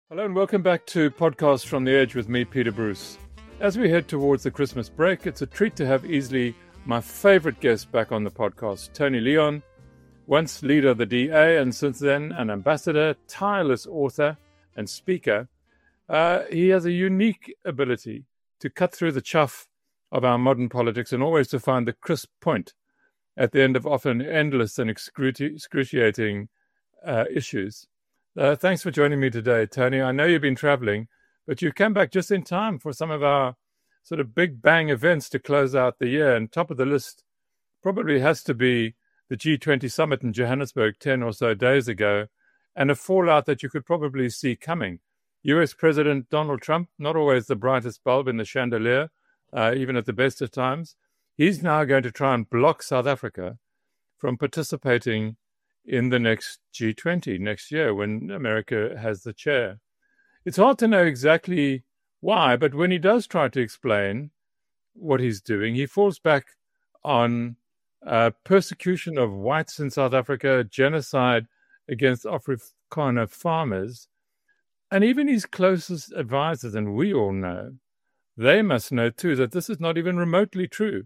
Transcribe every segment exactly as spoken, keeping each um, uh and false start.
Hello and welcome back to Podcast from the Edge with me, Peter Bruce. As we head towards the Christmas break, it's a treat to have easily my favorite guest back on the podcast, Tony Leon, once leader of the D A and since then an ambassador, tireless author and speaker. Uh, he has a unique ability to cut through the chuff of our modern politics and always to find the crisp point at the end of often endless and excruci- excruciating uh, issues. Uh, thanks for joining me today, Tony. I know you've been traveling, but you came back just in time for some of our sort of big bang events to close out the year. And top of the list probably has to be the G twenty summit in Johannesburg ten or so days ago, and a fallout that you could probably see coming. U S President Donald Trump, not always the brightest bulb in the chandelier, uh, even at the best of times, he's now going to try and block South Africa from participating in the next G twenty next year when America has the chair. It's hard to know exactly why, but when he does try to explain what he's doing, he falls back on uh, persecution of whites in South Africa, genocide against Afrikaner farmers, and even his closest advisors, and we all know, they must know too that this is not even remotely true.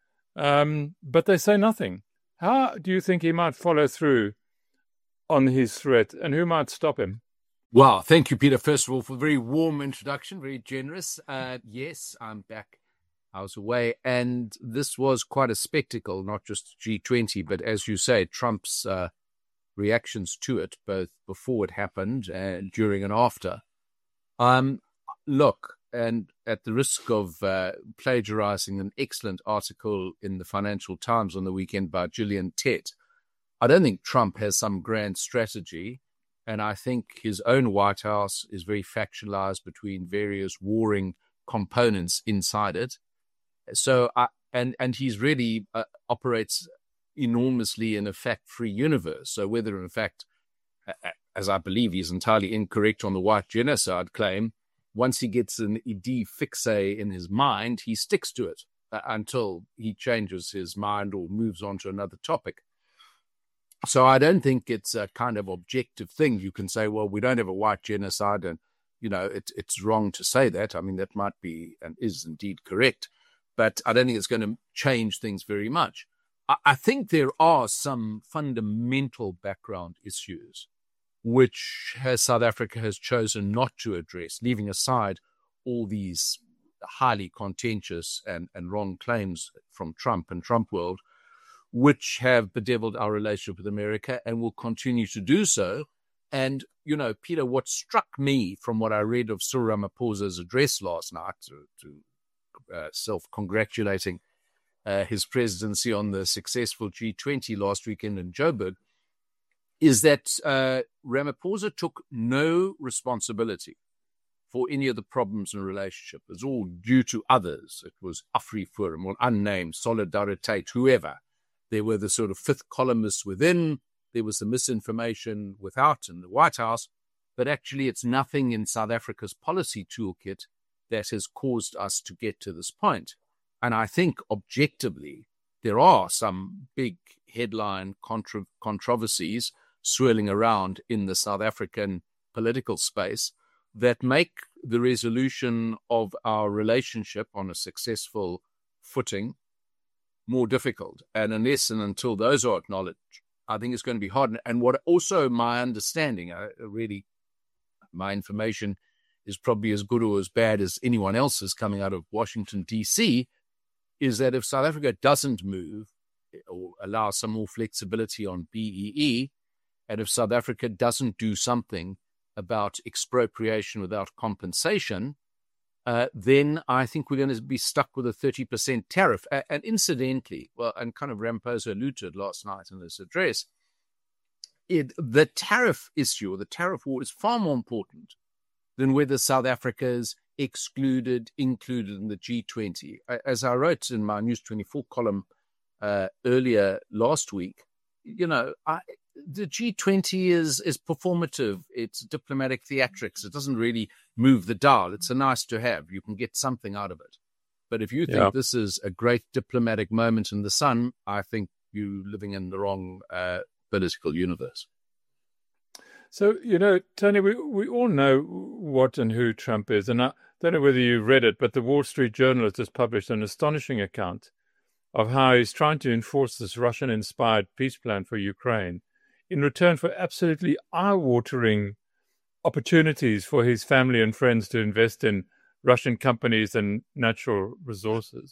Um, but they say nothing. How do you think he might follow through on his threat, and who might stop him? Well, thank you, Peter, first of all, for a very warm introduction, very generous. Uh, yes, I'm back. I was away, and this was quite a spectacle, not just G twenty, but as you say, Trump's uh, reactions to it, both before it happened and during and after. Um, look, and at the risk of uh, plagiarizing an excellent article in the Financial Times on the weekend by Gillian Tett, I don't think Trump has some grand strategy, and I think his own White House is very factionalized between various warring components inside it. So, I, and and he's really uh, operates enormously in a fact-free universe. So whether, in fact, as I believe he's entirely incorrect on the white genocide claim, once he gets an idée fixe in his mind, he sticks to it uh, until he changes his mind or moves on to another topic. So I don't think it's a kind of objective thing. You can say, well, we don't have a white genocide, and, you know, it, it's wrong to say that. I mean, that might be and is indeed correct, but I don't think it's going to change things very much. I, I think there are some fundamental background issues which has, South Africa has chosen not to address, leaving aside all these highly contentious and, and wrong claims from Trump and Trump world, which have bedeviled our relationship with America and will continue to do so. And, you know, Peter, what struck me from what I read of Cyril Ramaphosa's address last night, to, to uh, self-congratulating uh, his presidency on the successful G twenty last weekend in Joburg, is that uh, Ramaphosa took no responsibility for any of the problems in the relationship. It's all due to others. It was AfriForum, or unnamed, Solidariteit, whoever. There were the sort of fifth columnists within. There was the misinformation without in the White House. But actually, it's nothing in South Africa's policy toolkit that has caused us to get to this point. And I think objectively, there are some big headline contra- controversies swirling around in the South African political space that make the resolution of our relationship on a successful footing more difficult. And unless and until those are acknowledged, I think it's going to be hard. And what also my understanding, uh, really, my information is probably as good or as bad as anyone else's coming out of Washington, D C, is that if South Africa doesn't move or allow some more flexibility on B E E, and if South Africa doesn't do something about expropriation without compensation, uh, then I think we're going to be stuck with a thirty percent tariff. Uh, and incidentally, well, and kind of Ramaphosa alluded last night in this address, it, the tariff issue or the tariff war is far more important than whether South Africa is excluded, included in the G twenty. As I wrote in my News twenty-four column uh, earlier last week, you know, I, the G twenty is is performative. It's diplomatic theatrics. It doesn't really move the dial. It's a nice to have. You can get something out of it. But if you think yeah. this is a great diplomatic moment in the sun, I think you're living in the wrong uh, political universe. So, you know, Tony, we, we all know what and who Trump is, and I don't know whether you read it, but the Wall Street Journal has just published an astonishing account of how he's trying to enforce this Russian-inspired peace plan for Ukraine in return for absolutely eye-watering opportunities for his family and friends to invest in Russian companies and natural resources.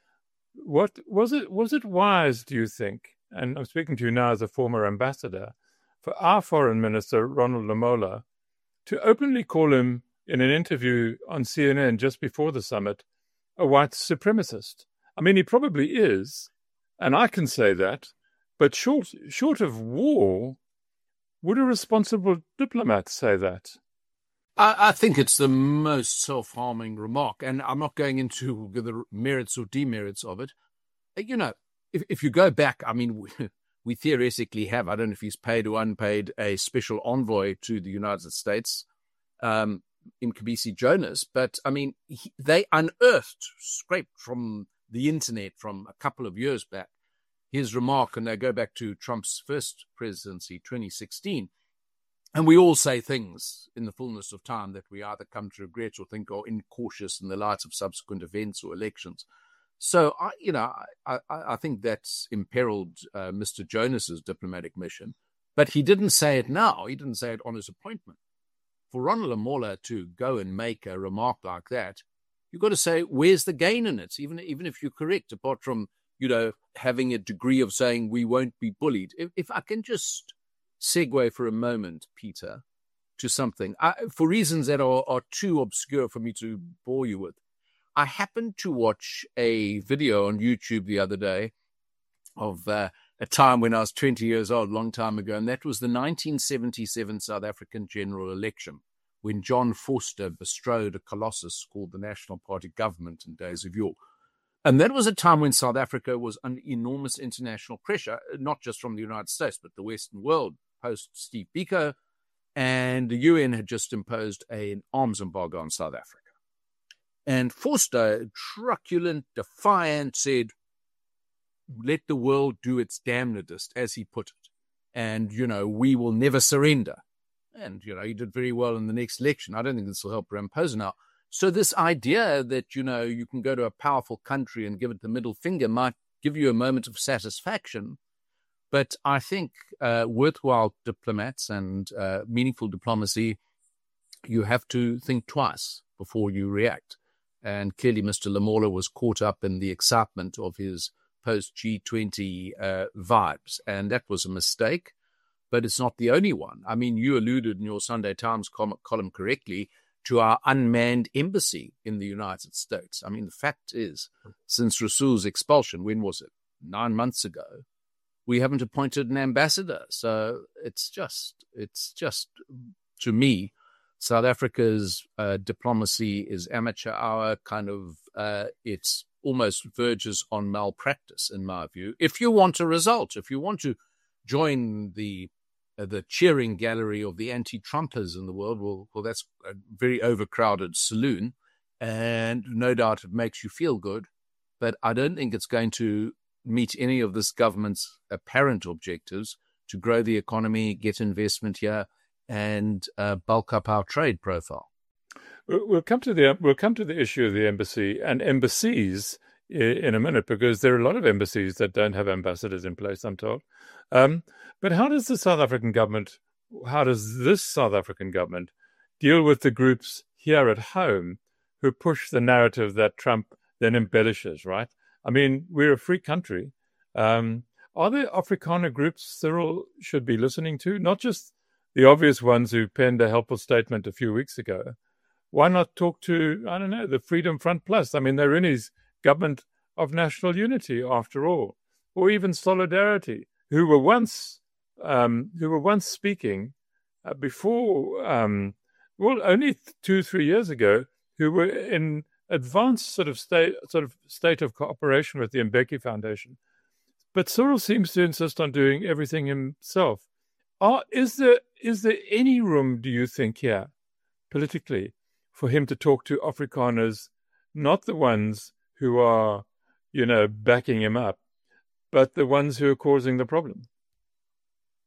What was it? Was it wise, do you think? And I'm speaking to you now as a former ambassador, for our foreign minister, Ronald Lamola, to openly call him in an interview on C N N just before the summit a white supremacist? I mean, he probably is, and I can say that, but short, short of war, would a responsible diplomat say that? I, I think it's the most self-harming remark, and I'm not going into the merits or demerits of it. You know, if, if you go back, I mean, we, we theoretically have, I don't know if he's paid or unpaid, a special envoy to the United States, um, Mcebisi Jonas, but I mean, he, they unearthed, scraped from the internet from a couple of years back, his remark, and they go back to Trump's first presidency, twenty sixteen. And we all say things in the fullness of time that we either come to regret or think are incautious in the light of subsequent events or elections. So, I, you know, I, I, I think that's imperiled uh, Mister Jonas's diplomatic mission. But he didn't say it now. He didn't say it on his appointment. For Ronald Lamola to go and make a remark like that, you've got to say, where's the gain in it? Even, even if you're correct, apart from, you know, having a degree of saying we won't be bullied. If, if I can just segue for a moment, Peter, to something, I, for reasons that are, are too obscure for me to bore you with. I happened to watch a video on YouTube the other day of uh, a time when I was twenty years old, a long time ago, and that was the nineteen seventy-seven South African general election, when John Vorster bestrode a colossus called the National Party government in days of yore. And that was a time when South Africa was under enormous international pressure, not just from the United States, but the Western world, post Steve Biko, and the U N had just imposed an arms embargo on South Africa. And Vorster, truculent, defiant, said, let the world do its damnedest, as he put it. And, you know, we will never surrender. And, you know, he did very well in the next election. I don't think this will help Ramaphosa now. So this idea that, you know, you can go to a powerful country and give it the middle finger might give you a moment of satisfaction. But I think uh, worthwhile diplomats and uh, meaningful diplomacy, you have to think twice before you react. And clearly Mister Lamola was caught up in the excitement of his post G twenty uh, vibes. And that was a mistake, but it's not the only one. I mean, you alluded in your Sunday Times com- column correctly to our unmanned embassy in the United States. I mean, the fact is, since Rasool's expulsion, when was it? Nine months ago, we haven't appointed an ambassador. So it's just, it's just, to me, South Africa's uh, diplomacy is amateur hour, kind of, uh, it's almost verges on malpractice, in my view. If you want a result, if you want to join the uh, the cheering gallery of the anti-Trumpers in the world, well, well, that's a very overcrowded saloon, and no doubt it makes you feel good, but I don't think it's going to meet any of this government's apparent objectives to grow the economy, get investment here, and uh, bulk up our trade profile. We'll come to the we'll come to the issue of the embassy and embassies in a minute, because there are a lot of embassies that don't have ambassadors in place, I'm told. Um, but how does the South African government, how does this South African government deal with the groups here at home who push the narrative that Trump then embellishes, right? I mean, we're a free country. Um, are there Afrikaner groups Cyril should be listening to? Not just the obvious ones who penned a helpful statement a few weeks ago. Why not talk to, I don't know, the Freedom Front Plus? I mean, they're in his government of national unity, after all, or even Solidarity, who were once, um, who were once speaking uh, before, um, well, only two, three years ago, who were in advanced sort of state, sort of state of cooperation with the Mbeki Foundation. But Cyril seems to insist on doing everything himself. Are, is there is there any room, do you think, here, politically, for him to talk to Afrikaners, not the ones who are, you know, backing him up, but the ones who are causing the problem?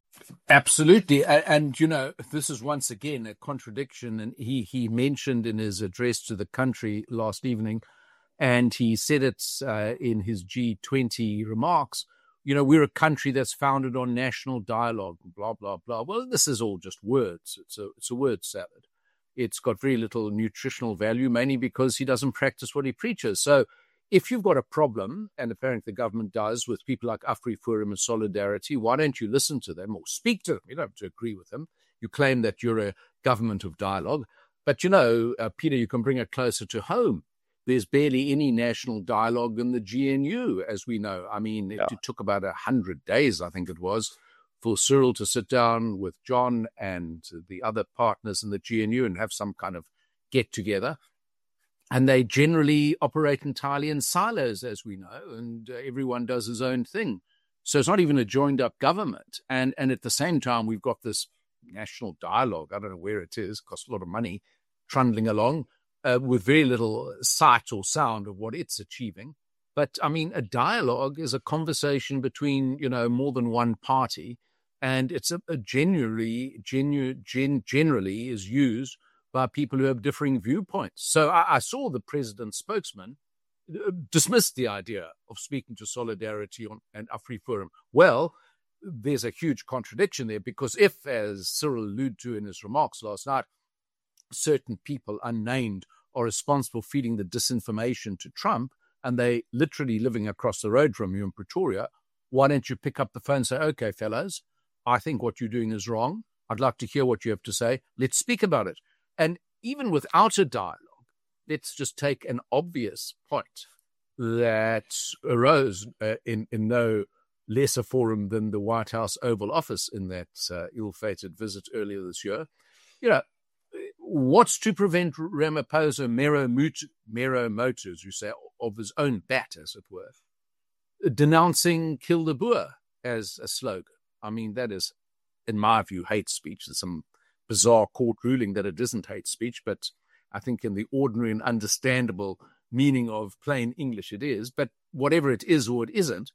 Absolutely. And, and, you know, this is once again a contradiction. And he, he mentioned in his address to the country last evening, and he said it uh, in his G twenty remarks, you know, we're a country that's founded on national dialogue, blah, blah, blah. Well, this is all just words. It's a, it's a word salad. It's got very little nutritional value, mainly because he doesn't practice what he preaches. So if you've got a problem, and apparently the government does, with people like AfriForum and Solidarity, why don't you listen to them or speak to them? You don't have to agree with them. You claim that you're a government of dialogue. But, you know, uh, Peter, you can bring it closer to home. There's barely any national dialogue in the G N U, as we know. I mean, yeah. it, it took about a hundred days, I think it was, for Cyril to sit down with John and the other partners in the G N U and have some kind of get-together. And they generally operate entirely in silos, as we know, and uh, everyone does his own thing. So it's not even a joined-up government. And, and at the same time, we've got this national dialogue, I don't know where it is, costs a lot of money, trundling along, uh, with very little sight or sound of what it's achieving. But, I mean, a dialogue is a conversation between, you know, more than one party, and it's a, a generally, genu, gen, generally is used by people who have differing viewpoints. So I, I saw the president's spokesman dismiss the idea of speaking to Solidarity on, and AfriForum. Well, there's a huge contradiction there, because if, as Cyril alluded to in his remarks last night, certain people unnamed are responsible for feeding the disinformation to Trump, and they literally living across the road from you in Pretoria, why don't you pick up the phone and say, okay, fellows, I think what you're doing is wrong. I'd like to hear what you have to say. Let's speak about it. And even without a dialogue, let's just take an obvious point that arose uh, in, in no lesser forum than the White House Oval Office in that uh, ill-fated visit earlier this year. You know, what's to prevent Ramaphosa Mero Motu, as you say, of his own bat, as it were, denouncing Kill the Boer as a slogan? I mean, that is, in my view, hate speech. There's some bizarre court ruling that it isn't hate speech, but I think in the ordinary and understandable meaning of plain English it is. But whatever it is or it isn't,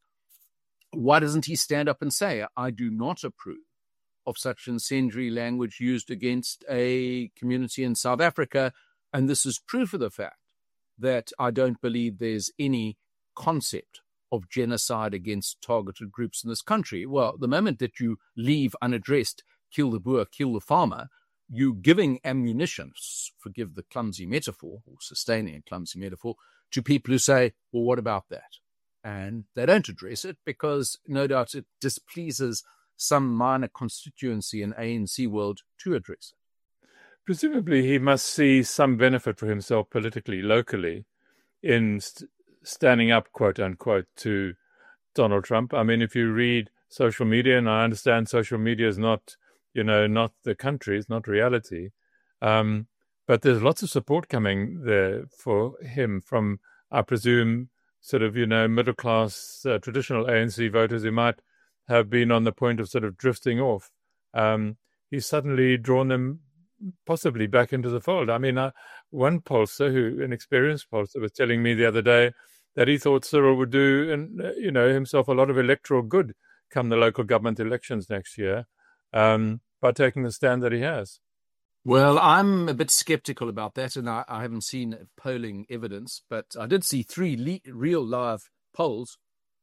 why doesn't he stand up and say, I do not approve of such incendiary language used against a community in South Africa, and this is proof of the fact that I don't believe there's any concept of genocide against targeted groups in this country. Well, the moment that you leave unaddressed, kill the Boer, kill the farmer, you giving ammunition, forgive the clumsy metaphor, or sustaining a clumsy metaphor, to people who say, well, what about that? And they don't address it because no doubt it displeases some minor constituency in A N C world to address it. Presumably he must see some benefit for himself politically, locally, in st- standing up, quote unquote, to Donald Trump. I mean, if you read social media, and I understand social media is not, you know, not the country, it's not reality. Um, but there's lots of support coming there for him from, I presume, sort of, you know, middle-class, uh, traditional A N C voters who might have been on the point of sort of drifting off. Um, he's suddenly drawn them possibly back into the fold. I mean, uh, one pollster, who an experienced pollster, was telling me the other day that he thought Cyril would do, and uh, you know, himself a lot of electoral good come the local government elections next year, um, by taking the stand that he has. Well, I'm a bit skeptical about that, and I, I haven't seen polling evidence, but I did see three le- real live polls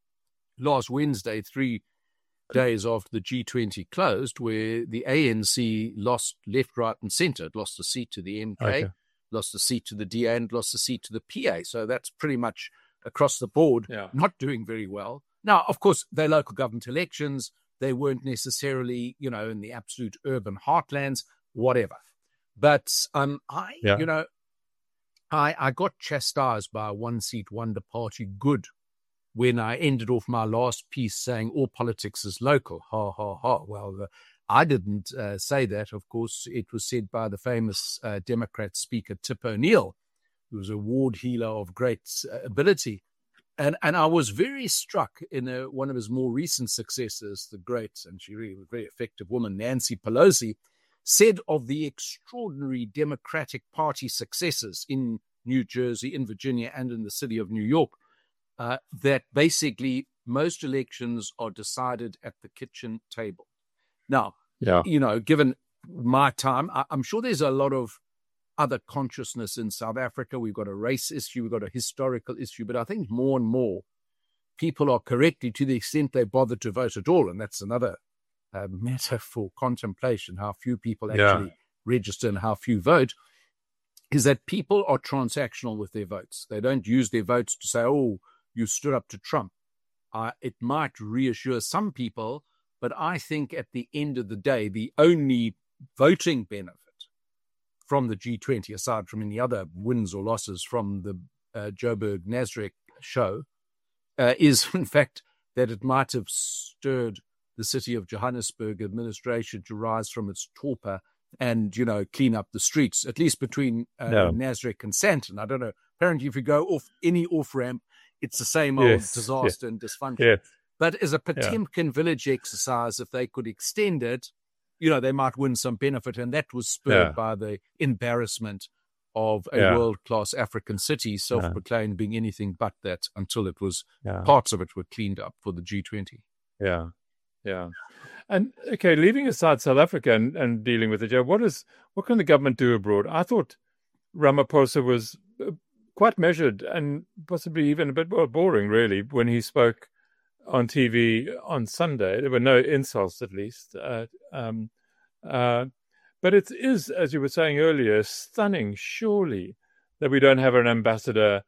last Wednesday, three days after the G twenty closed, where the A N C lost left, right, and centre. It lost a seat to the M K, okay. lost a seat to the D A, and lost a seat to the P A. So that's pretty much across the board, yeah. not doing very well. Now, of course, they're local government elections. They weren't necessarily, you know, in the absolute urban heartlands, whatever. But um, I, yeah. you know, I I got chastised by a one-seat wonder party good when I ended off my last piece saying all politics is local. Ha, ha, ha. Well, uh, I didn't uh, say that. Of course, it was said by the famous uh, Democrat speaker, Tip O'Neill, who was a ward healer of great uh, ability. And and I was very struck in a, one of his more recent successors, the great, and she really was a very effective woman, Nancy Pelosi, said of the extraordinary Democratic Party successes in New Jersey, in Virginia, and in the city of New York, uh, that basically most elections are decided at the kitchen table. Now, yeah. you know, given my time, I, I'm sure there's a lot of other consciousness in South Africa. We've got a race issue, we've got a historical issue, but I think more and more people are correctly, to the extent they bother to vote at all, and that's another uh, matter for contemplation, how few people actually Yeah. register and how few vote, is that people are transactional with their votes. They don't use their votes to say, oh, you stood up to Trump. Uh, it might reassure some people, but I think at the end of the day, the only voting benefit from the G twenty, aside from any other wins or losses from the uh, Joburg Nasrec show, uh, is in fact that it might have stirred the city of Johannesburg administration to rise from its torpor and, you know, clean up the streets, at least between uh, No. Nasrec and Sandton. I don't know. Apparently, if you go off any off-ramp, it's the same old Yes. disaster and dysfunction. Yeah. But as a Potemkin village exercise, if they could extend it, you know, they might win some benefit. And that was spurred Yeah. by the embarrassment of a Yeah. world-class African city, self-proclaimed being anything but that, until it was, Yeah. parts of it were cleaned up for the G twenty. Yeah, yeah. And okay, leaving aside South Africa and, and dealing with it, yeah, what is what can the government do abroad? I thought Ramaphosa was uh, quite measured and possibly even a bit more boring, really, when he spoke on T V on Sunday. There were no insults, at least. Uh, um, uh, but it is, as you were saying earlier, stunning, surely, that we don't have an ambassador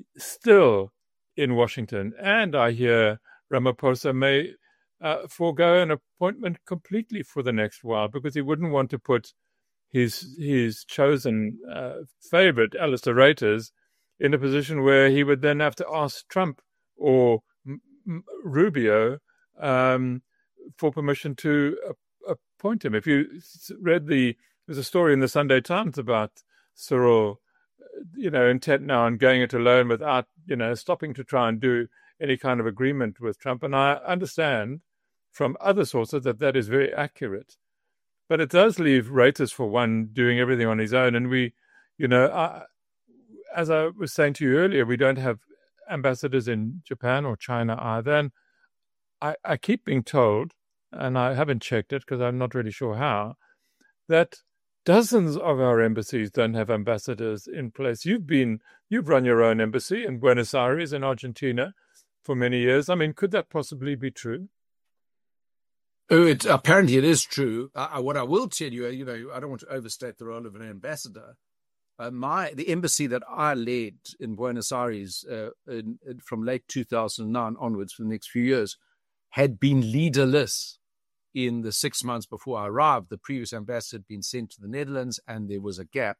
still in Washington. And I hear Ramaphosa may uh, forego an appointment completely for the next while because he wouldn't want to put his his chosen uh, favorite, Alistair Reuters, in a position where he would then have to ask Trump or M- M- Rubio um, for permission to uh, appoint him. If you read the, there's a story in the Sunday Times about Cyril, you know, intent now on going it alone without, you know, stopping to try and do any kind of agreement with Trump. And I understand from other sources that that is very accurate. But it does leave Reuters, for one, doing everything on his own. And we, you know, I, as I was saying to you earlier, we don't have ambassadors in Japan or China either. And I, I keep being told, and I haven't checked it because I'm not really sure how, that dozens of our embassies don't have ambassadors in place. You've been, you've run your own embassy in Buenos Aires in Argentina for many years. I mean, could that possibly be true? Oh, it, apparently it is true. Uh, what I will tell you, you know, I don't want to overstate the role of an ambassador. Uh, my the embassy that I led in Buenos Aires uh, in, in, from late two thousand nine onwards for the next few years had been leaderless in the six months before I arrived. The previous ambassador had been sent to the Netherlands and there was a gap.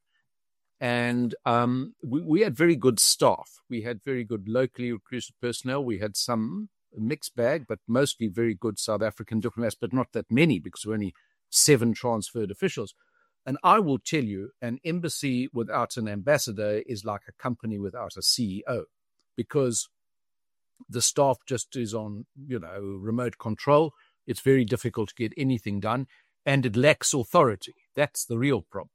And um, we, we had very good staff. We had very good locally recruited personnel. We had some mixed bag, but mostly very good South African diplomats, but not that many because we're only seven transferred officials. And I will tell you, an embassy without an ambassador is like a company without a C E O because the staff just is on, you know, remote control. It's very difficult to get anything done and it lacks authority. That's the real problem.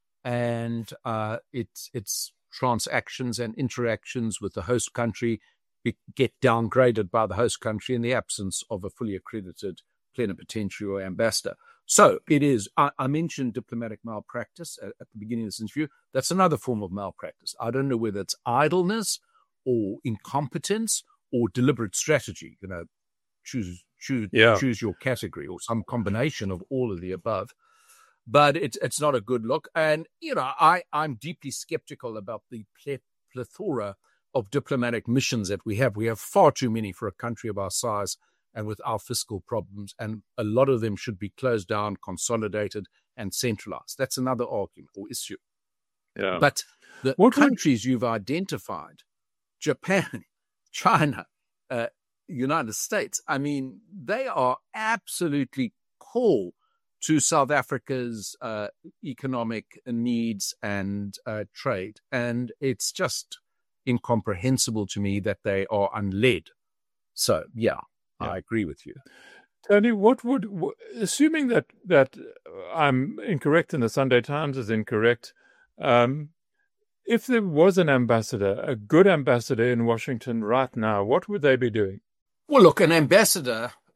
And uh, it's, it's transactions and interactions with the host country get downgraded by the host country in the absence of a fully accredited plenipotentiary or ambassador. So it is, I, I mentioned diplomatic malpractice at, at the beginning of this interview. That's another form of malpractice. I don't know whether it's idleness or incompetence or deliberate strategy. You know, choose choose yeah. choose your category or some combination of all of the above. But it's it's not a good look. And, you know, I, I'm deeply skeptical about the plethora of diplomatic missions that we have. We have far too many for a country of our size and with our fiscal problems, and a lot of them should be closed down, consolidated, and centralized. That's another argument or issue. Yeah. But the what countries would... you've identified, Japan, China, uh, United States, I mean, they are absolutely core to South Africa's uh, economic needs and uh, trade. And it's just incomprehensible to me that they are unled. So, yeah, yeah. I agree with you. Tony, what would, assuming that, that I'm incorrect and the Sunday Times is incorrect, um, if there was an ambassador, a good ambassador in Washington right now, what would they be doing? Well, look, an ambassador,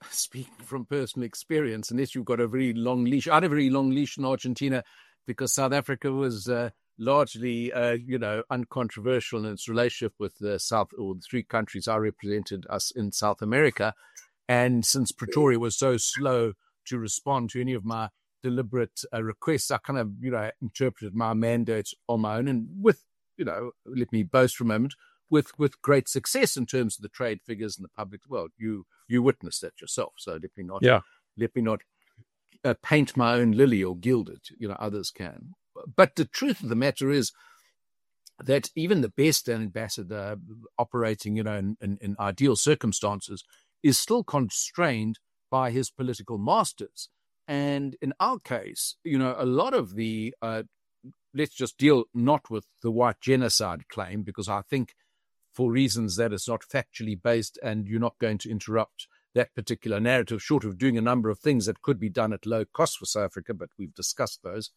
speaking from personal experience, unless you've got a very long leash. I had a very long leash in Argentina because South Africa was uh, largely, uh, you know, uncontroversial in its relationship with the South, or the three countries I represented us in South America. And since Pretoria was so slow to respond to any of my deliberate uh, requests, I kind of, you know, interpreted my mandate on my own, and with, you know, let me boast for a moment, with with great success in terms of the trade figures and the public. Well, you you witnessed that yourself, so let me not yeah. let me not uh, paint my own lily or gild it. You know, others can. But the truth of the matter is that even the best ambassador operating, you know, in, in, in ideal circumstances is still constrained by his political masters. And in our case, you know, a lot of the uh, let's just deal not with the white genocide claim, because I think, for reasons that it's not factually based, and you're not going to interrupt that particular narrative, short of doing a number of things that could be done at low cost for South Africa, but we've discussed those,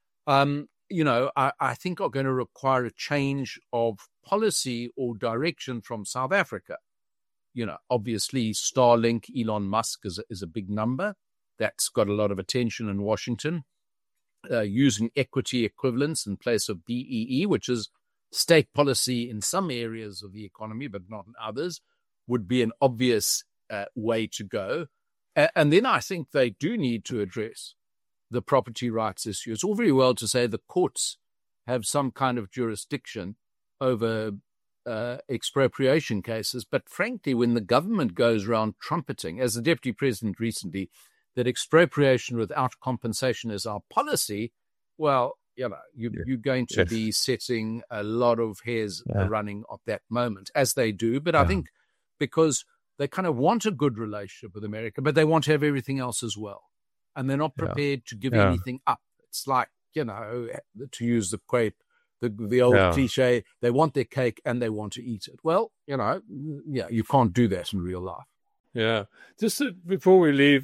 um, you know, I, I think are going to require a change of policy or direction from South Africa. You know, obviously, Starlink, Elon Musk is a, is a big number. That's got a lot of attention in Washington. Uh, using equity equivalents in place of B E E, which is state policy in some areas of the economy, but not in others, would be an obvious uh, way to go. Uh, and then I think they do need to address the property rights issue. It's all very well to say the courts have some kind of jurisdiction over uh, expropriation cases, but frankly, when the government goes around trumpeting, as the deputy president recently, that expropriation without compensation is our policy, well, you know, you, yeah. you're going to yes. be setting a lot of hairs yeah. running at that moment, as they do. But yeah. I think because they kind of want a good relationship with America, but they want to have everything else as well. And they're not prepared yeah. to give yeah. anything up. It's like, you know, to use the quape, the, the old yeah. cliche, they want their cake and they want to eat it. Well, you know, yeah, you can't do that in real life. Yeah. Just before we leave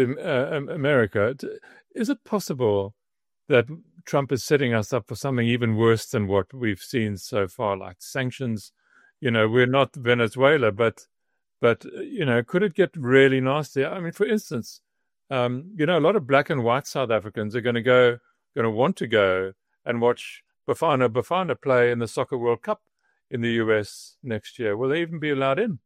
uh, America, is it possible that Trump is setting us up for something even worse than what we've seen so far, like sanctions? You know, we're not Venezuela, but, but you know, could it get really nasty? I mean, for instance, um, you know, a lot of black and white South Africans are going to go, going to want to go and watch Bafana Bafana play in the Soccer World Cup in the U S next year. Will they even be allowed in?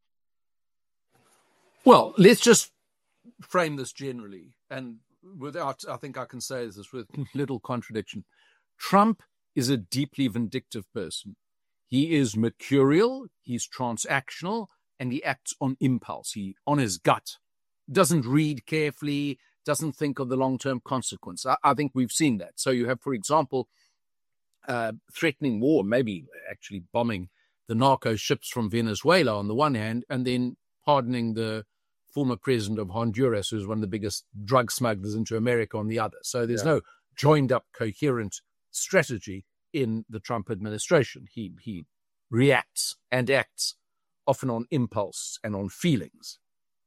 Well, let's just frame this generally, and without, I think I can say this with little contradiction. Trump is a deeply vindictive person. He is mercurial, he's transactional, and he acts on impulse, he on his gut. Doesn't read carefully, doesn't think of the long-term consequence. I, I think we've seen that. So you have, for example, uh, threatening war, maybe actually bombing the narco ships from Venezuela on the one hand, and then pardoning the former president of Honduras, who's one of the biggest drug smugglers into America, on the other. So there's yeah. no joined-up, coherent strategy in the Trump administration. He he reacts and acts often on impulse and on feelings.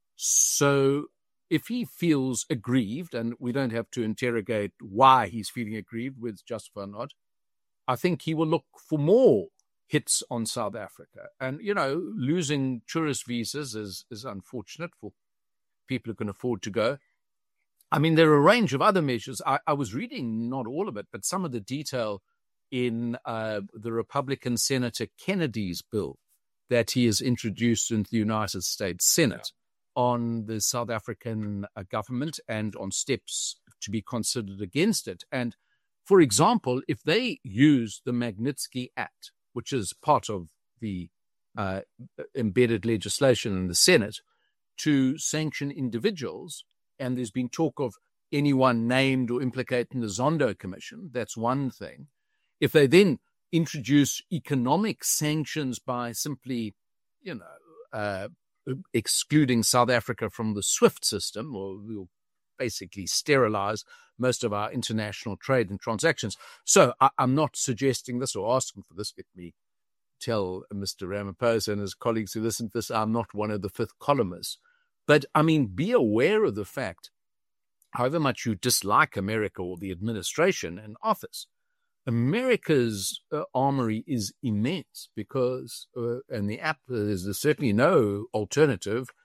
So if he feels aggrieved, and we don't have to interrogate why he's feeling aggrieved, whether it's justified or not, I think he will look for more hits on South Africa. And, you know, losing tourist visas is, is unfortunate for people who can afford to go. I mean, there are a range of other measures. I, I was reading, not all of it, but some of the detail in uh, the Republican Senator Kennedy's bill that he has introduced into the United States Senate yeah. on the South African uh, government and on steps to be considered against it. And, for example, if they use the Magnitsky Act, which is part of the uh, embedded legislation in the Senate, to sanction individuals, and there's been talk of anyone named or implicated in the Zondo Commission, that's one thing. If they then introduce economic sanctions by simply, you know, uh, excluding South Africa from the SWIFT system, or we'll basically sterilize most of our international trade and transactions. So I, I'm not suggesting this or asking for this. Let me tell Mister Ramaphosa and his colleagues who listen to this, I'm not one of the fifth columnists. But, I mean, be aware of the fact, however much you dislike America or the administration in office, America's uh, armory is immense because, uh, and the app, there's certainly no alternative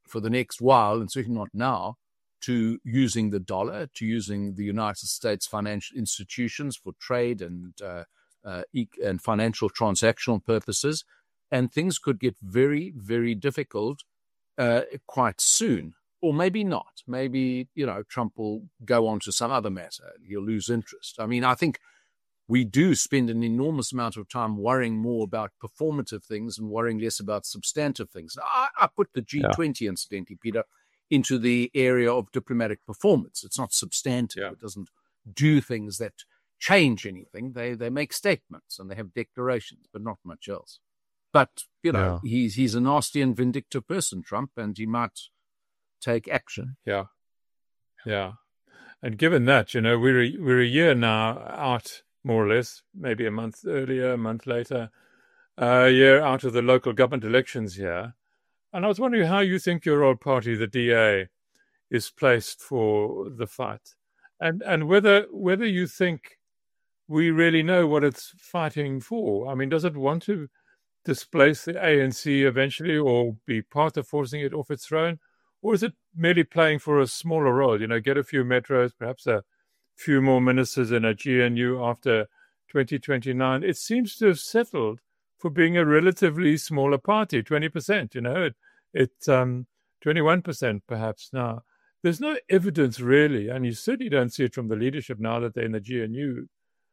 for the next while, and certainly not now, to using the dollar, to using the United States financial institutions for trade and uh, uh, and financial transactional purposes. And things could get very, very difficult uh, quite soon. Or maybe not. Maybe, you know, Trump will go on to some other matter. He'll lose interest. I mean, I think we do spend an enormous amount of time worrying more about performative things and worrying less about substantive things. I, I put the G twenty, yeah. incidentally, Peter, into the area of diplomatic performance. It's not substantive. Yeah. It doesn't do things that change anything. They they make statements and they have declarations, but not much else. But, you know, yeah. he's he's a nasty and vindictive person, Trump, and he might take action. Yeah. Yeah. And given that, you know, we're a, we're a year now out, more or less, maybe a month earlier, a month later, uh, a year out of the local government elections here. And I was wondering how you think your old party, the D A, is placed for the fight. And and whether whether you think we really know what it's fighting for. I mean, does it want to displace the A N C eventually or be part of forcing it off its throne? Or is it merely playing for a smaller role? You know, get a few metros, perhaps a few more ministers in a G N U after twenty twenty-nine. It seems to have settled for being a relatively smaller party, twenty percent, you know, it, it um, twenty-one percent perhaps now. There's no evidence really, and you certainly don't see it from the leadership now that they're in the G N U,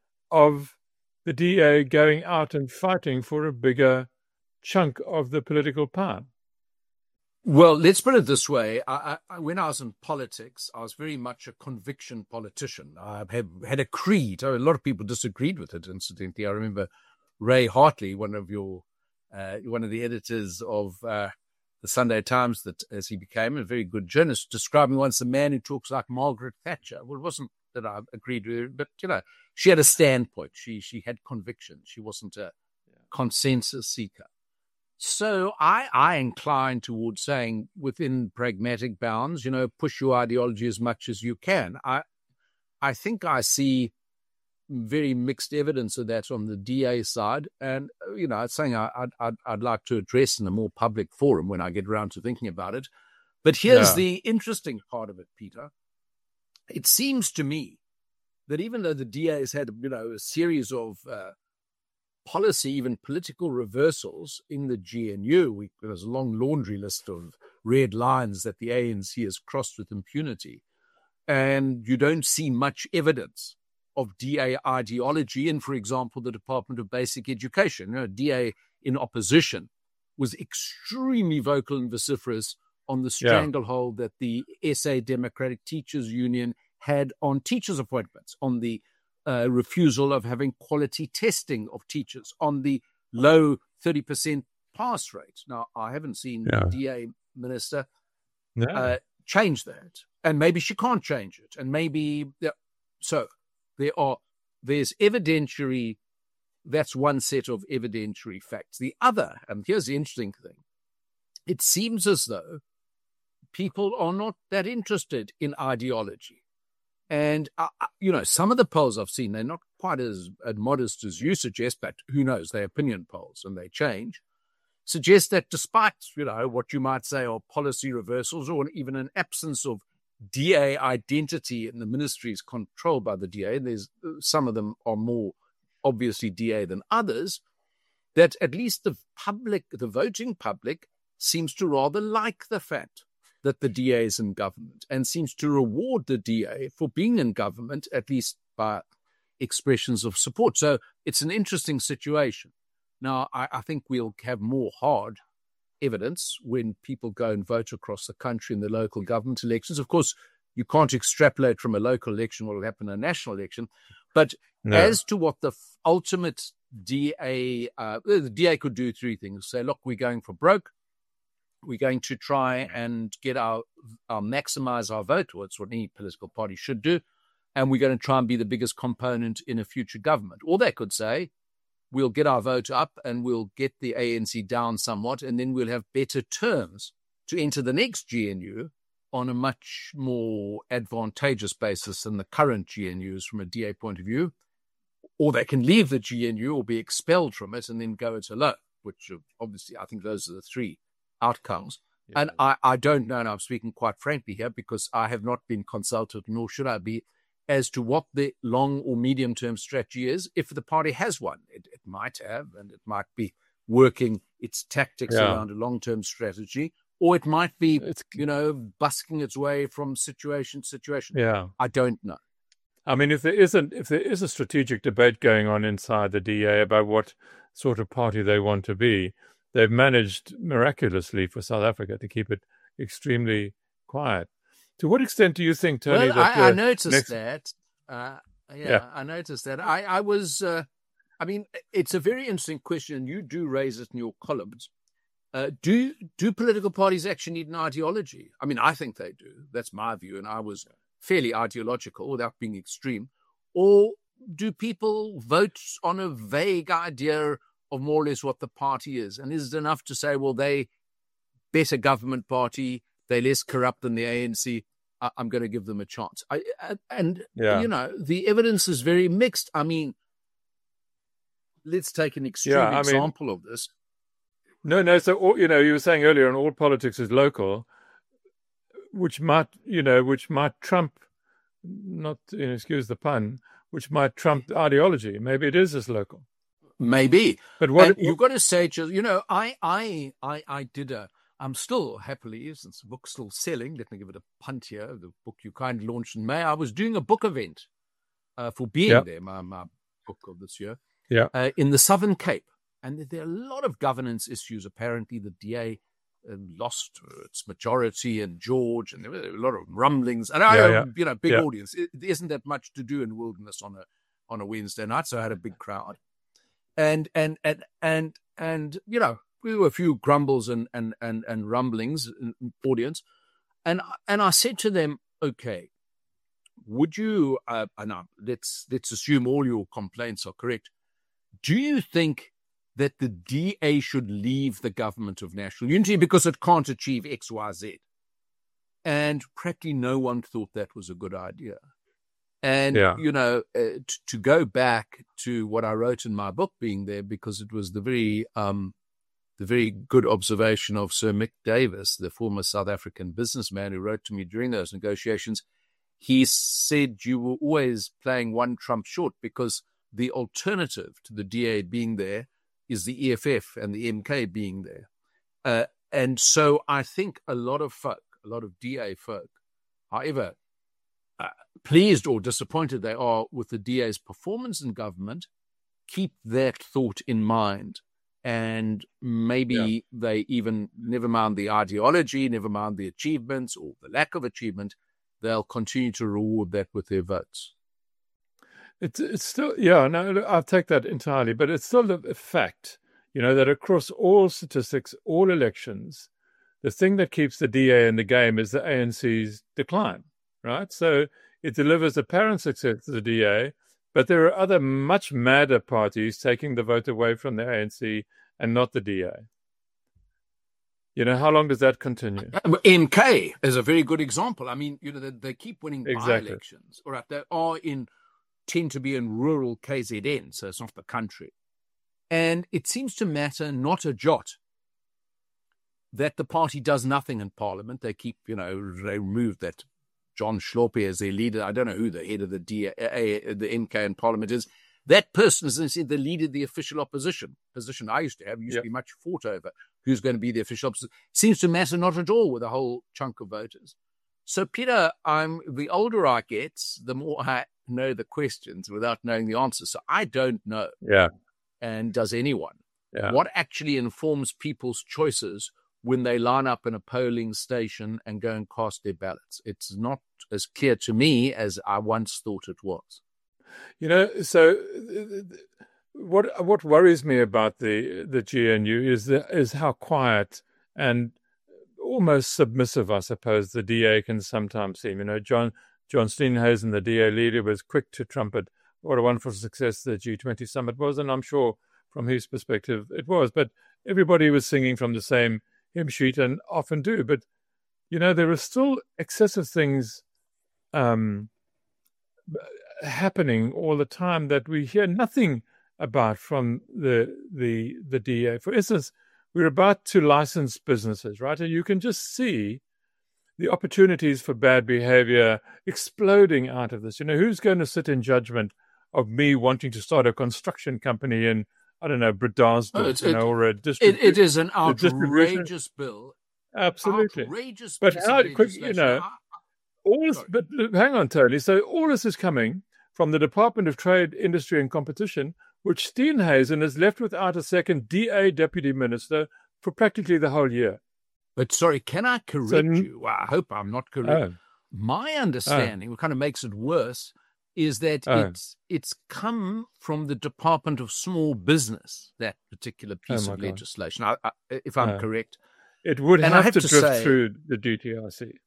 of the D A going out and fighting for a bigger chunk of the political pie. Well, let's put it this way. I, I, when I was in politics, I was very much a conviction politician. I had, had a creed. A lot of people disagreed with it, incidentally. I remember Ray Hartley, one of your, uh, one of the editors of uh, the Sunday Times, that as he became a very good journalist, describing once a man who talks like Margaret Thatcher. Well, it wasn't that I agreed with her, but, you know, she had a standpoint. She, she had conviction. She wasn't a consensus seeker. So I, I incline towards saying within pragmatic bounds, you know, push your ideology as much as you can. I I think I see very mixed evidence of that on the D A side. And, you know, it's something I, I'd, I'd, I'd like to address in a more public forum when I get around to thinking about it. But here's yeah. the interesting part of it, Peter. It seems to me that even though the D A has had, you know, a series of uh, policy, even political reversals in the G N U. We, there's a long laundry list of red lines that the A N C has crossed with impunity. And you don't see much evidence of D A ideology in, for example, the Department of Basic Education. You know, D A in opposition was extremely vocal and vociferous on the stranglehold yeah. that the S A Democratic Teachers Union had on teachers' appointments, on the Uh, refusal of having quality testing of teachers, on the low thirty percent pass rate. Now, I haven't seen yeah. the D A minister no. uh, change that, and maybe she can't change it, and maybe yeah. so there are there's evidentiary. That's one set of evidentiary facts. The other, and here's the interesting thing: it seems as though people are not that interested in ideology. And, uh, you know, some of the polls I've seen, they're not quite as, as modest as you suggest, but who knows, they're opinion polls and they change, suggest that despite, you know, what you might say are policy reversals or even an absence of D A identity in the ministries controlled by the D A, there's some of them are more obviously D A than others, that at least the public, the voting public, seems to rather like the fact that the D A is in government and seems to reward the D A for being in government, at least by expressions of support. So it's an interesting situation. Now, I, I think we'll have more hard evidence when people go and vote across the country in the local government elections. Of course, you can't extrapolate from a local election what will happen in a national election. But no. as to what the f- ultimate D A, uh, the D A could do three things. Say, look, we're going for broke. We're going to try and get our, our maximize our vote. Well, it's what any political party should do. And we're going to try and be the biggest component in a future government. Or they could say, we'll get our vote up and we'll get the A N C down somewhat, and then we'll have better terms to enter the next G N U on a much more advantageous basis than the current G N Us from a D A point of view. Or they can leave the G N U or be expelled from it and then go it alone, which obviously I think those are the three outcomes. Yeah. And I, I don't know, and I'm speaking quite frankly here, because I have not been consulted, nor should I be, as to what the long or medium-term strategy is, if the party has one. It, it might have, and it might be working its tactics yeah. around a long-term strategy, or it might be, it's, you know, busking its way from situation to situation. Yeah. I don't know. I mean, if there isn't, if there is a strategic debate going on inside the D A about what sort of party they want to be, they've managed miraculously for South Africa to keep it extremely quiet. To what extent do you think, Tony? Well, that I, I noticed next... that. Uh, yeah, yeah, I noticed that. I, I was. Uh, I mean, it's a very interesting question. You do raise it in your columns. Uh, do do political parties actually need an ideology? I mean, I think they do. That's my view, and I was fairly ideological without being extreme. Or do people vote on a vague idea of more or less what the party is? And is it enough to say, well, they better government party, they're less corrupt than the A N C, I, I'm going to give them a chance. I, I, and, yeah. you know, the evidence is very mixed. I mean, let's take an extreme yeah, example mean, of this. No, no. So, all, you know, you were saying earlier, and all politics is local, which might, you know, which might trump, not, you know, excuse the pun, which might trump ideology. Maybe it is as local. Maybe. But what and you've got to say, you know, I, I, I, I did a, I'm still happily, since the book's still selling, let me give it a punt here, the book you kindly launched in May, I was doing a book event uh, for being yep. there, my, my book of this year, yeah, uh, in the Southern Cape. And there are a lot of governance issues. Apparently the D A uh, lost its majority in George, and there were a lot of rumblings. And I, yeah, yeah. you know, big yeah. audience. It, there isn't that much to do in Wilderness on a on a Wednesday night, so I had a big crowd. And, and, and, and, and, you know, there were a few grumbles and, and, and, and rumblings in audience. And, and I said to them, okay, would you, uh, and uh, let's, let's assume all your complaints are correct. Do you think that the D A should leave the government of national unity because it can't achieve X, Y, Z? And practically no one thought that was a good idea. And, yeah. you know, uh, t- to go back to what I wrote in my book being there, because it was the very, um, the very good observation of Sir Mick Davis, the former South African businessman who wrote to me during those negotiations. He said you were always playing one trump short because the alternative to the D A being there is the E F F and the M K being there. Uh, and so I think a lot of folk, a lot of D A folk, however uh, pleased or disappointed they are with the D A's performance in government, keep that thought in mind. And maybe yeah. they even, never mind the ideology, never mind the achievements or the lack of achievement, they'll continue to reward that with their votes. It's it's still, yeah, no, I'll take that entirely, but it's still a fact, you know, that across all statistics, all elections, the thing that keeps the D A in the game is the A N C's decline, right? So it delivers apparent success to the D A, but there are other much madder parties taking the vote away from the A N C and not the D A. You know, how long does that continue? M K is a very good example. I mean, you know, they, they keep winning exactly. by-elections. All right, they are in, tend to be in rural K Z N, so it's not the country. And it seems to matter not a jot that the party does nothing in Parliament. They keep, you know, they removed that John Schlaupe as their leader. I don't know who the head of the D A, the M K in Parliament is. That person is the leader of the official opposition position I used to have. Used yep. to be much fought over who's going to be the official opposition. Seems to matter not at all with a whole chunk of voters. So, Peter, I'm the older I get, the more I know the questions without knowing the answers. So I don't know. Yeah. And does anyone? Yeah. What actually informs people's choices when they line up in a polling station and go and cast their ballots? It's not as clear to me as I once thought it was. You know, so what what worries me about the the G N U is the, is how quiet and almost submissive, I suppose, the D A can sometimes seem. You know, John John Steenhuisen, the D A leader, was quick to trumpet what a wonderful success the G twenty summit was, and I'm sure from his perspective it was. But everybody was singing from the same hymn sheet, and often do. But you know, there are still excessive things Um, happening all the time that we hear nothing about from the the the D A. For instance, we're about to license businesses, right? And you can just see the opportunities for bad behavior exploding out of this. You know, who's going to sit in judgment of me wanting to start a construction company in, I don't know, Bredasdorp, Oh, it's- you know, it- or a It, district? it is an the distribution- outrageous bill. Absolutely. Outrageous But piece how of quick, you legislation. know, I- all this, Sorry. but look, hang on, Tony. So all this is coming from the Department of Trade, Industry and Competition, which Steenhuisen has left without a second D A deputy minister for practically the whole year. But sorry, can I correct So- you? Well, I hope I'm not correct. Oh, My understanding, what kind of makes it worse, is that Oh. it's it's come from the Department of Small Business, that particular piece Oh, my of God. legislation, I, I, if I'm Oh. correct. it would And I have, have to, to drift say- through the D T R C.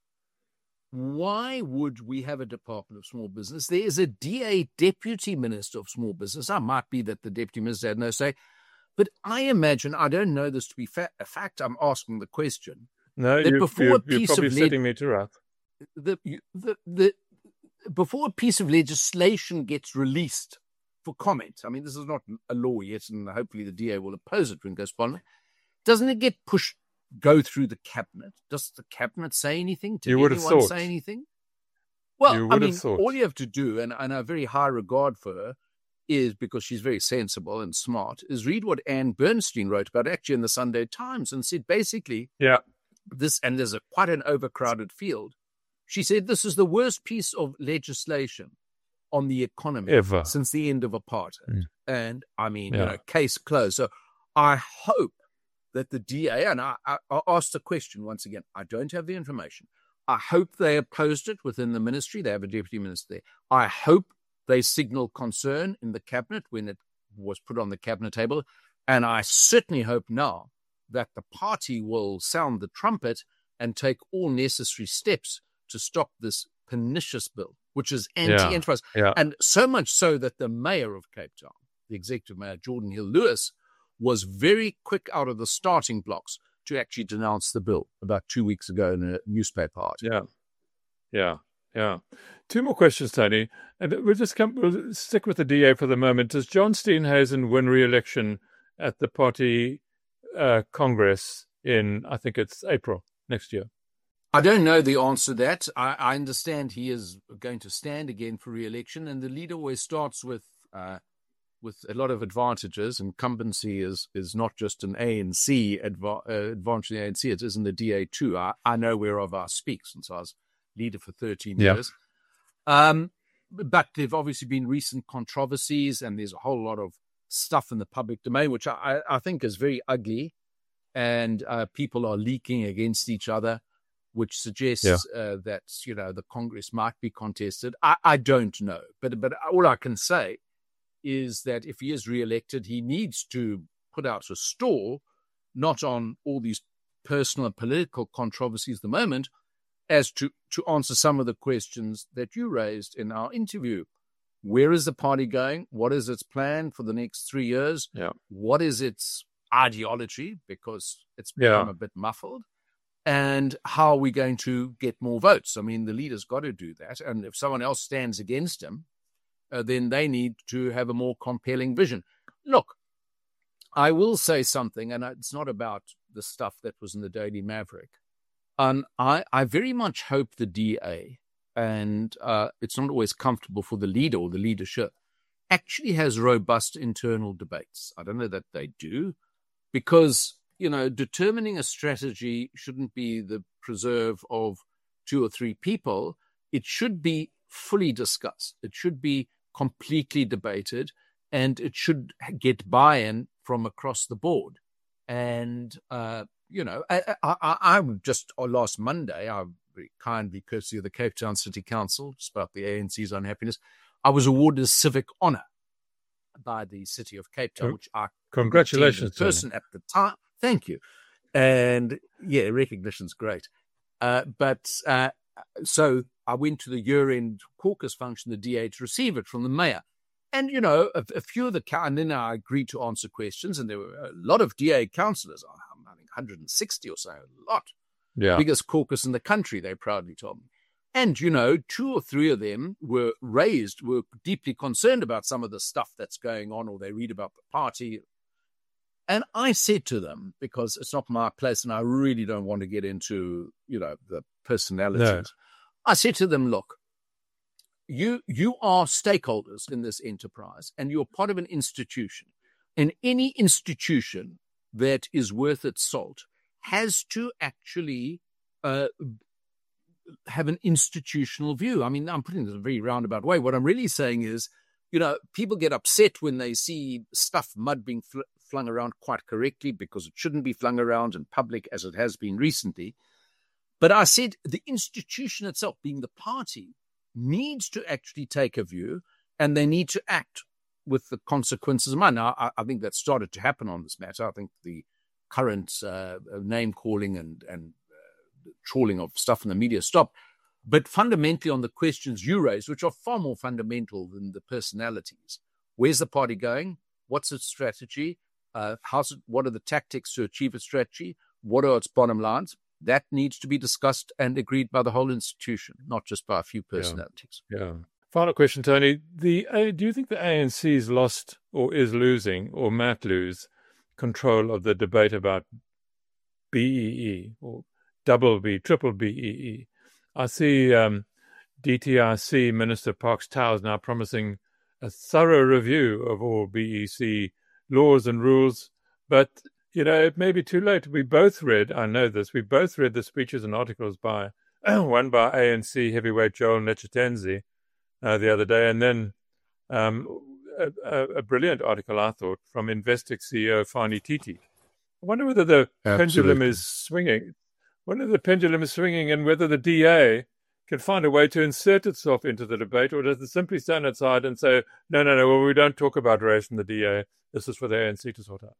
Why would we have a Department of Small Business? There is a D A Deputy Minister of Small Business. It might be that the Deputy Minister had no say, but I imagine, I don't know this to be fa- a fact, I'm asking the question, No, That you, before you, a you're piece of probably lead- setting me to right. the, the, the, before a piece of legislation gets released for comment, I mean, this is not a law yet, and hopefully the D A will oppose it when it goes parliament, doesn't it get pushed, go through the cabinet? Does the cabinet say anything? Did You would have anyone thought. say anything? Well, You I would have mean, thought. all you have to do, and, and I have very high regard for her, is because she's very sensible and smart, is read what Anne Bernstein wrote about actually in the Sunday Times and said basically Yeah. this, and there's a quite an overcrowded field. She said this is the worst piece of legislation on the economy Ever. since the end of apartheid. Mm. And I mean, Yeah. you know, case closed. So I hope that the D A, and I, I, I asked the question once again, I don't have the information. I hope they opposed it within the ministry. They have a deputy minister there. I hope they signaled concern in the cabinet when it was put on the cabinet table. And I certainly hope now that the party will sound the trumpet and take all necessary steps to stop this pernicious bill, which is anti-enterprise. Yeah. And so much so that the mayor of Cape Town, the executive mayor, Jordan Hill-Lewis, was very quick out of the starting blocks to actually denounce the bill about two weeks ago in a newspaper article. Yeah. Yeah. Yeah. Two more questions, Tony. And we'll just come, we'll stick with the D A for the moment. Does John Steenhuisen win re-election at the party uh, Congress in, I think it's April next year? I don't know the answer to that. I, I understand he is going to stand again for re-election, and the leader always starts with uh, with a lot of advantages. Incumbency is is not just an A N C adva- uh, advantage in the A N C, it is in the D A too. I, I know whereof I speak since I was leader for thirteen Yeah. years. Um, but there have obviously been recent controversies, and there's a whole lot of stuff in the public domain, which I, I think is very ugly, and uh, people are leaking against each other, which suggests Yeah. uh, that, you know, the Congress might be contested. I, I don't know. But but all I can say is that if he is re-elected, he needs to put out a stall, not on all these personal and political controversies at the moment, as to, to answer some of the questions that you raised in our interview. Where is the party going? What is its plan for the next three years? Yeah. What is its ideology? Because it's Yeah. become a bit muffled. And how are we going to get more votes? I mean, the leader's got to do that. And if someone else stands against him, uh, then they need to have a more compelling vision. Look, I will say something, and it's not about the stuff that was in the Daily Maverick. Um, I, I very much hope the D A, and uh, it's not always comfortable for the leader or the leadership, actually has robust internal debates. I don't know that they do, because, you know, determining a strategy shouldn't be the preserve of two or three people. It should be fully discussed. It should be completely debated, and it should get buy-in from across the board. And, uh, you know, I, I, I, I just uh, last Monday, I very kindly, courtesy of the Cape Town City Council, despite the A N C's unhappiness, I was awarded a civic honour by the city of Cape Town, Oh, which I Congratulations, the person at the time. Thank you. And yeah, recognition's great. Uh, but uh, so I went to the year-end caucus function, the D A, to receive it from the mayor. And, you know, a, a few of the, and then I agreed to answer questions, and there were a lot of D A councillors, I think one hundred sixty or so, a lot. Yeah. Biggest caucus in the country, they proudly told me. And, you know, two or three of them were raised, were deeply concerned about some of the stuff that's going on, or they read about the party. And I said to them, because it's not my place and I really don't want to get into, you know, the personalities. No. I said to them, look, you you are stakeholders in this enterprise and you're part of an institution. And any institution that is worth its salt has to actually uh, have an institutional view. I mean, I'm putting this in a very roundabout way. What I'm really saying is, you know, people get upset when they see stuff, mud being fl- flung around quite correctly because it shouldn't be flung around in public as it has been recently. But I said the institution itself, being the party, needs to actually take a view and they need to act with the consequences in mind. Now, I, I think that started to happen on this matter. I think the current uh, name-calling and, and uh, trawling of stuff in the media stopped. But fundamentally on the questions you raised, which are far more fundamental than the personalities, where's the party going? What's its strategy? Uh, how's it, what are the tactics to achieve its strategy? What are its bottom lines? That needs to be discussed and agreed by the whole institution, not just by a few personalities. Yeah. yeah. Final question, Tony. The uh, do you think the A N C's lost or is losing or might lose control of the debate about B E E or double B, triple B E E? I see um, D T I C Minister Parks Towers now promising a thorough review of all B E C laws and rules, but you know, it may be too late. We both read, I know this, we both read the speeches and articles by, one by A N C heavyweight Joel Netshitenzhe uh, the other day, and then um, a, a, a brilliant article, I thought, from Investec C E O Fani Titi. I wonder whether the Absolutely. pendulum is swinging. Whether the pendulum is swinging and whether the D A can find a way to insert itself into the debate, or does it simply stand aside and say, no, no, no, well, we don't talk about race in the D A. This is for the A N C to sort out.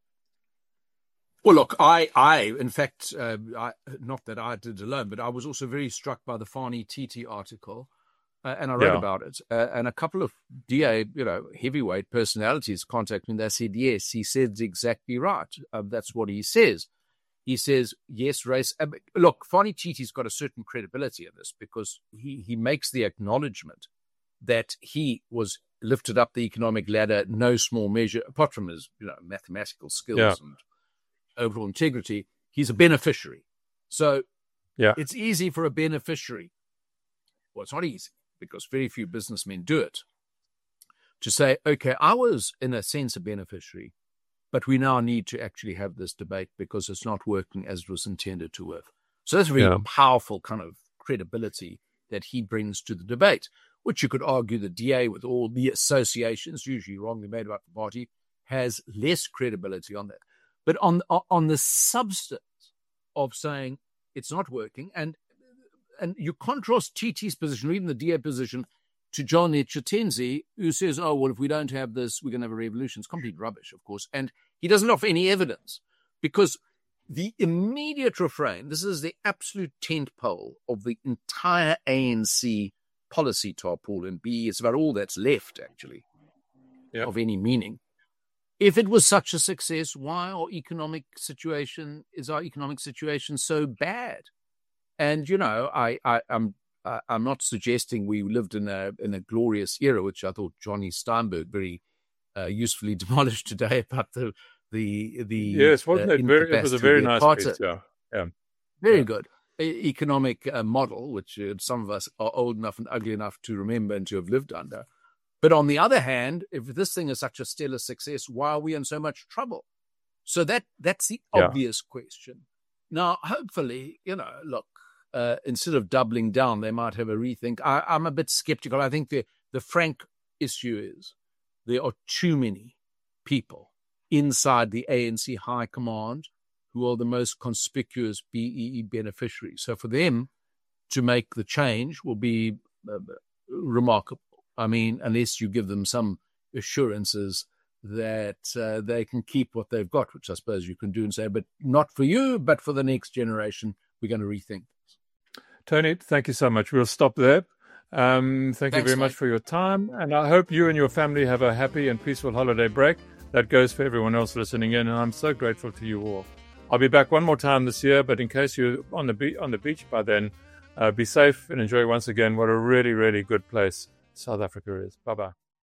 Well, look, I, I in fact, uh, I, not that I did alone, but I was also very struck by the Fani Titi article, uh, and I read yeah. about it. Uh, and a couple of D A, you know, heavyweight personalities contacted me. They said, yes, he said exactly right. Uh, that's what he says. He says, yes, race. Uh, look, Fani Titi's got a certain credibility in this because he, he makes the acknowledgement that he was lifted up the economic ladder, no small measure, apart from his, you know, mathematical skills yeah. and overall integrity, he's a beneficiary. So yeah. it's easy for a beneficiary. Well, it's not easy because very few businessmen do it. To say, okay, I was in a sense a beneficiary, but we now need to actually have this debate because it's not working as it was intended to work. So that's a very yeah. powerful kind of credibility that he brings to the debate, which you could argue the D A with all the associations, usually wrongly made about the party, has less credibility on that. But on on the substance of saying it's not working, and and you contrast T T's position, or even the D A position, to Joel Netshitenzhe, who says, oh, well, if we don't have this, we're going to have a revolution. It's complete rubbish, of course. And he doesn't offer any evidence because the immediate refrain, this is the absolute tent pole of the entire A N C policy tarpaulin. B, it's about all that's left, actually, yep. of any meaning. If it was such a success, why our economic situation is our economic situation so bad? And you know, I, I I'm I, I'm not suggesting we lived in a in a glorious era, which I thought Johnny Steinberg very uh, usefully demolished today about the the the yes, wasn't uh, it very? It was a very nice piece, yeah, yeah, very yeah. good e- economic uh, model, which uh, some of us are old enough and ugly enough to remember and to have lived under. But on the other hand, if this thing is such a stellar success, why are we in so much trouble? So that that's the yeah. obvious question. Now, hopefully, you know, look, uh, instead of doubling down, they might have a rethink. I, I'm a bit skeptical. I think the, the frank issue is there are too many people inside the A N C high command who are the most conspicuous B E E beneficiaries. So for them to make the change will be uh, remarkable. I mean, unless you give them some assurances that uh, they can keep what they've got, which I suppose you can do and say, but not for you, but for the next generation, we're going to rethink this. Tony, thank you so much. We'll stop there. Um, thank Thanks, you very mate. much for your time. And I hope you and your family have a happy and peaceful holiday break. That goes for everyone else listening in. And I'm so grateful to you all. I'll be back one more time this year, but in case you're on the, be- on the beach by then, uh, be safe and enjoy once again what a really, really good place South Africa is. Bye-bye.